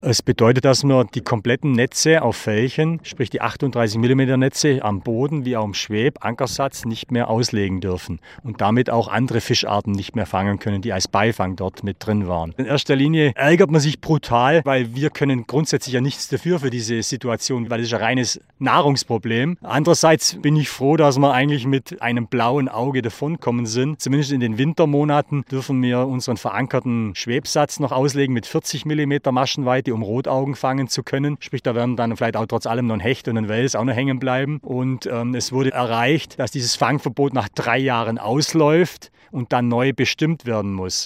Es bedeutet, dass wir die kompletten Netze auf Felchen, sprich die 38 mm Netze am Boden wie auch im Schweb, Ankersatz, nicht mehr auslegen dürfen und damit auch andere Fischarten nicht mehr fangen können, die als Beifang dort mit drin waren. In erster Linie ärgert man sich brutal, weil wir können grundsätzlich ja nichts dafür für diese Situation, weil das ist ein reines Nahrungsproblem. Andererseits bin ich froh, dass wir eigentlich mit einem blauen Auge davonkommen sind. Zumindest in den Wintermonaten dürfen wir unseren verankerten Schwebsatz noch auslegen mit 40 mm Maschenweite, um Rotaugen fangen zu können. Sprich, da werden dann vielleicht auch trotz allem noch ein Hecht und ein Wels auch noch hängen bleiben. Und es wurde erreicht, dass dieses Fangverbot nach 3 Jahren ausläuft und dann neu bestimmt werden muss.